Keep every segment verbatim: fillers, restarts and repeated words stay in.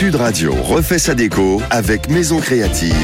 Sud Radio refait sa déco avec Maison Créative.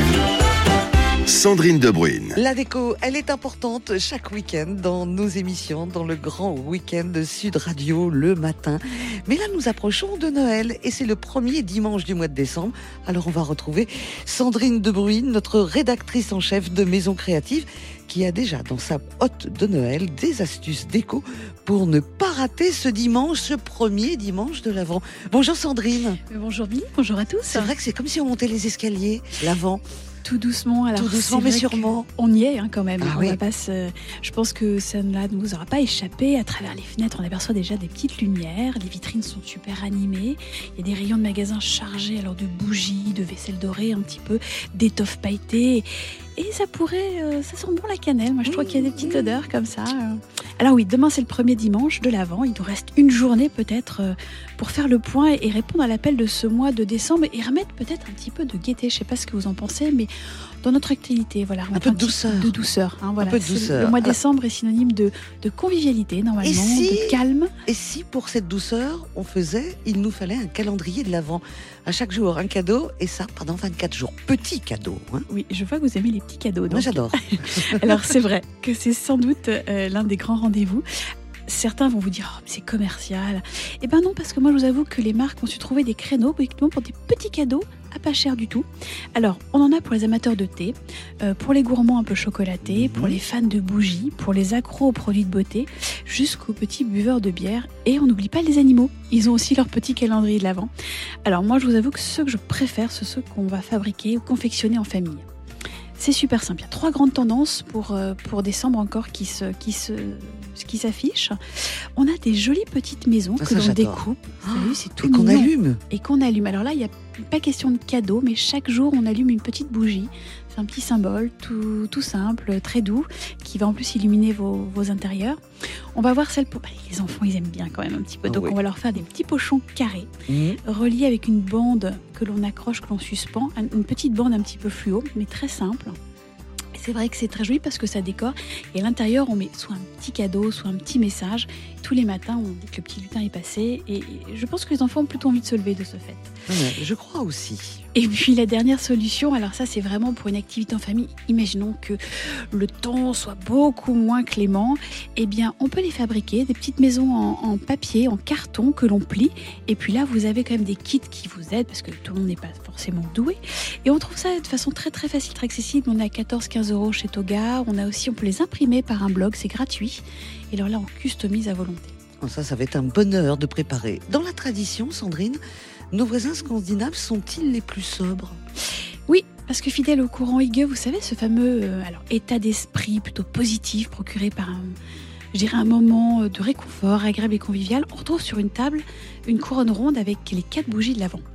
Sandrine De Bruyne. La déco, elle est importante chaque week-end dans nos émissions, dans le grand week-end de Sud Radio le matin. Mais là, nous approchons de Noël et c'est le premier dimanche du mois de décembre. Alors, on va retrouver Sandrine De Bruyne, notre rédactrice en chef de Maison Créative, qui a déjà dans sa hotte de Noël des astuces déco pour ne pas rater ce dimanche, ce premier dimanche de l'Avent. Bonjour Sandrine. Bonjour Billy, bonjour à tous. C'est vrai que c'est comme si on montait les escaliers, l'Avent. Tout doucement, alors tout doucement, mais sûrement. On y est hein, quand même. Ah on oui. va pas se... Je pense que ça ne nous aura pas échappé. À travers les fenêtres, on aperçoit déjà des petites lumières. Les vitrines sont super animées. Il y a des rayons de magasins chargés alors de bougies, de vaisselle dorée, un petit peu d'étoffes pailletées. Et ça pourrait, euh, ça sent bon la cannelle. Moi, je trouve mmh, qu'il y a des petites mmh. odeurs comme ça. Alors oui, demain c'est le premier dimanche de l'Avent. Il nous reste une journée peut-être euh, pour faire le point et répondre à l'appel de ce mois de décembre et remettre peut-être un petit peu de gaieté. Je ne sais pas ce que vous en pensez, mais dans notre actualité, voilà, un peu de douceur, de douceur. Hein, voilà. Un peu de douceur. Le mois de décembre est synonyme de, de convivialité normalement, si, de calme. Et si pour cette douceur, on faisait, il nous fallait un calendrier de l'Avent. À chaque jour, un cadeau, et ça pendant vingt-quatre jours. Petit cadeau. Hein. Oui, je vois que vous aimez les petits cadeaux. Donc. Moi, j'adore. Alors, c'est vrai que c'est sans doute euh, l'un des grands rendez-vous. Certains vont vous dire oh, c'est commercial. Eh ben non, parce que moi, je vous avoue que les marques ont su trouver des créneaux pour des petits cadeaux à pas cher du tout. Alors, on en a pour les amateurs de thé, euh, pour les gourmands un peu chocolatés, mmh. pour les fans de bougies, pour les accros aux produits de beauté, jusqu'aux petits buveurs de bière. Et on n'oublie pas les animaux. Ils ont aussi leur petit calendrier de l'Avent. Alors moi, je vous avoue que ceux que je préfère, ce sont ceux qu'on va fabriquer ou confectionner en famille. C'est super simple. Il y a trois grandes tendances pour, euh, pour décembre encore qui, se, qui, se, qui s'affichent. On a des jolies petites maisons ah, que l'on j'adore. découpe. Oh, Vous savez, c'est tout et qu'on mignon. allume. Et qu'on allume. Alors là, il n'y a pas question de cadeau, mais chaque jour, on allume une petite bougie. C'est un petit symbole tout, tout simple, très doux, qui va en plus illuminer vos, vos intérieurs. On va voir celle pour... Bah, les enfants, ils aiment bien quand même un petit peu. Donc, oh oui. on va leur faire des petits pochons carrés, mmh. reliés avec une bande que l'on accroche, que l'on suspend. Une petite bande un petit peu fluo, mais très simple. C'est vrai que c'est très joli parce que ça décore. Et à l'intérieur, on met soit un petit cadeau, soit un petit message. Tous les matins, on dit que le petit lutin est passé. Et je pense que les enfants ont plutôt envie de se lever de ce fait. Ouais, je crois aussi. Et puis la dernière solution, alors ça c'est vraiment pour une activité en famille. Imaginons que le temps soit beaucoup moins clément. Eh bien, on peut les fabriquer, des petites maisons en, en papier, en carton que l'on plie. Et puis là, vous avez quand même des kits qui vous aident parce que tout le monde n'est pas forcément doué. Et on trouve ça de façon très très facile, très accessible. On a quatorze à quinze euros chez Toga. On a aussi, on peut les imprimer par un blog, c'est gratuit. Et alors là, on customise à volonté. Ça, ça va être un bonheur de préparer. Dans la tradition, Sandrine, nos voisins scandinaves sont-ils les plus sobres ? Oui, parce que fidèle au courant hygge, vous savez, ce fameux euh, alors, état d'esprit plutôt positif procuré par un, je dirais un moment de réconfort agréable et convivial, on retrouve sur une table une couronne ronde avec les quatre bougies de l'Avent.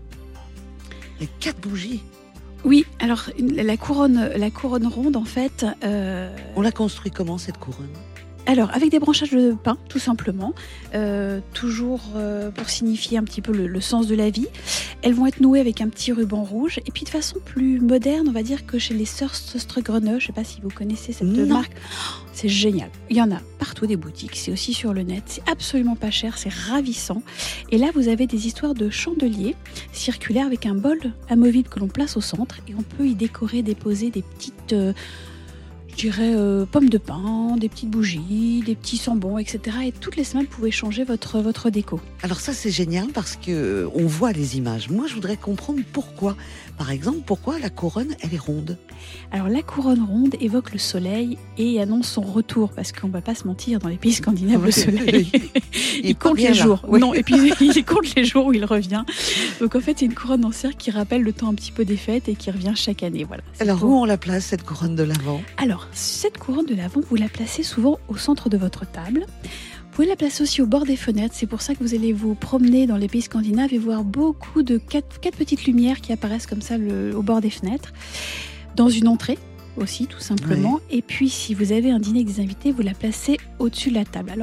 Les quatre bougies ? Oui, alors la couronne, la couronne ronde, en fait... Euh... On l'a construit comment, cette couronne ? Alors, avec des branchages de pin, tout simplement, euh, toujours euh, pour signifier un petit peu le, le sens de la vie. Elles vont être nouées avec un petit ruban rouge. Et puis, de façon plus moderne, on va dire que chez les sœurs Søstrene, je ne sais pas si vous connaissez cette non. marque, oh, c'est génial. Il y en a partout des boutiques, c'est aussi sur le net, c'est absolument pas cher, c'est ravissant. Et là, vous avez des histoires de chandeliers circulaires avec un bol amovible que l'on place au centre. Et on peut y décorer, déposer des petites... Euh, je dirais euh, pommes de pin, des petites bougies, des petits sambons, et cetera. Et toutes les semaines, vous pouvez changer votre, votre déco. Alors ça, c'est génial parce qu'on voit les images. Moi, je voudrais comprendre pourquoi. Par exemple, pourquoi la couronne, elle est ronde ? Alors, la couronne ronde évoque le soleil et annonce son retour. Parce qu'on ne va pas se mentir, dans les pays scandinaves, le soleil, il, il compte les jours. Oui. Non, et puis, il compte les jours où il revient. Donc, en fait, c'est une couronne en cercle qui rappelle le temps un petit peu des fêtes et qui revient chaque année. Voilà. Alors, pour... où on la place, cette couronne de l'Avent ? Alors, cette couronne de l'Avent, vous la placez souvent au centre de votre table. Vous pouvez la placer aussi au bord des fenêtres. C'est pour ça que vous allez vous promener dans les pays scandinaves et voir beaucoup de quatre, quatre petites lumières qui apparaissent comme ça le, au bord des fenêtres. Dans une entrée aussi, tout simplement. Oui. Et puis, si vous avez un dîner avec des invités, vous la placez au-dessus de la table. Alors,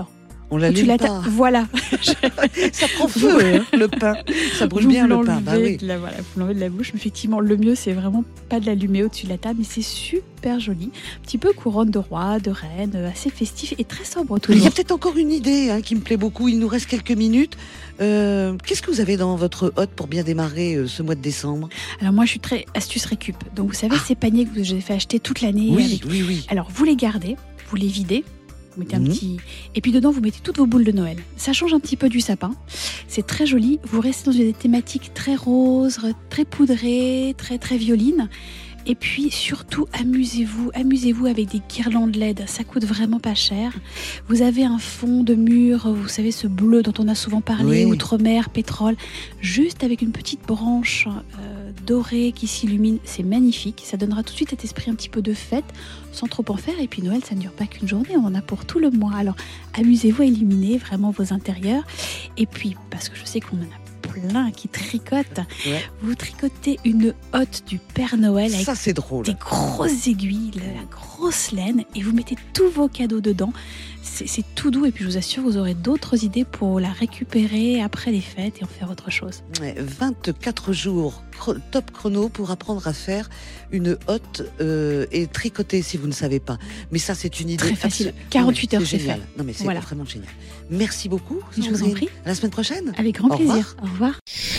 On l'allume tu la pas. ta- Voilà. Ça prend feu, hein, le pain. Ça brûle Vous bien le l'enlevez pain. Bah oui. de la, voilà, vous l'enlevez de la bouche. Mais effectivement, le mieux, c'est vraiment pas de l'allumer au-dessus de la table, mais c'est super joli. Un petit peu couronne de roi, de reine, assez festif et très sobre Il toujours. y a peut-être encore une idée hein, qui me plaît beaucoup. Il nous reste quelques minutes. Euh, qu'est-ce que vous avez dans votre hotte pour bien démarrer euh, ce mois de décembre? Alors moi, je suis très astuce récup. Donc vous savez, Ah. ces paniers que j'ai fait acheter toute l'année. Oui, avec... oui, oui. Alors vous les gardez, vous les videz. Vous mettez un Mhm. petit... Et puis dedans, vous mettez toutes vos boules de Noël. Ça change un petit peu du sapin. C'est très joli. Vous restez dans une thématique très rose, très poudrée, très, très violine. Et puis surtout, amusez-vous. Amusez-vous avec des guirlandes L E D. Ça coûte vraiment pas cher. Vous avez un fond de mur, vous savez, ce bleu dont on a souvent parlé, Oui. outre-mer, pétrole, juste avec une petite branche euh, dorée qui s'illumine. C'est magnifique. Ça donnera tout de suite cet esprit un petit peu de fête, sans trop en faire. Et puis Noël, ça ne dure pas qu'une journée, on en a pour tout le mois. Alors amusez-vous à illuminer vraiment vos intérieurs. Et puis, parce que je sais qu'on en a plein qui tricotent, Ouais. vous tricotez une hotte du Père Noël avec Ça, c'est drôle. des grosses aiguilles, la grosse laine, et vous mettez tous vos cadeaux dedans. C'est, c'est tout doux, et puis je vous assure, vous aurez d'autres idées pour la récupérer après les fêtes et en faire autre chose. Ouais, vingt-quatre jours chro- top chrono pour apprendre à faire une hotte euh, et tricoter si vous ne savez pas. Mais ça, c'est une idée Très facile. absolue- quarante-huit Non, mais heures, c'est génial. fait. Non mais c'est Voilà. vraiment génial. Merci beaucoup. Je vous en Sandrine. prie. À la semaine prochaine. Avec grand Au plaisir. revoir. Au revoir.